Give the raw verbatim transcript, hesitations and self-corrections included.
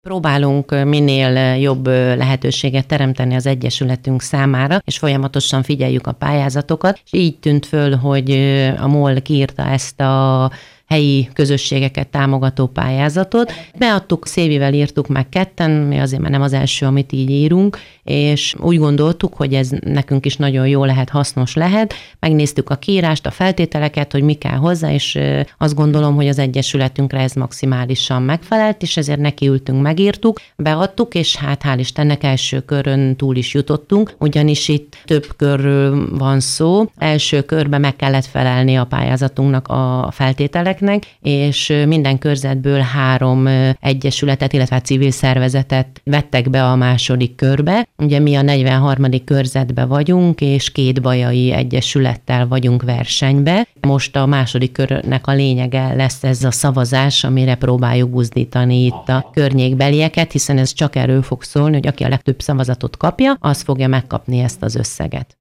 Próbálunk minél jobb lehetőséget teremteni az egyesületünk számára, és folyamatosan figyeljük a pályázatokat, és így tűnt föl, hogy a MOL kiírta ezt a helyi közösségeket támogató pályázatot. Beadtuk, Szévivel írtuk meg ketten, mi azért már nem az első, amit így írunk, és úgy gondoltuk, hogy ez nekünk is nagyon jó lehet, hasznos lehet. Megnéztük a kiírást, a feltételeket, hogy mi kell hozzá, és azt gondolom, hogy az egyesületünkre ez maximálisan megfelelt, és ezért nekiültünk, megírtuk, beadtuk, és hát hál' Istennek első körön túl is jutottunk, ugyanis itt több körről van szó. Első körben meg kellett felelni a pályázatunknak a feltételeknek, és minden körzetből három egyesületet, illetve civil szervezetet vettek be a második körbe. Ugye mi a negyvenharmadik körzetbe vagyunk, és két bajai egyesülettel vagyunk versenybe. Most a második körnek a lényege lesz ez a szavazás, amire próbáljuk buzdítani itt a környékbelieket, hiszen ez csak erről fog szólni, hogy aki a legtöbb szavazatot kapja, az fogja megkapni ezt az összeget.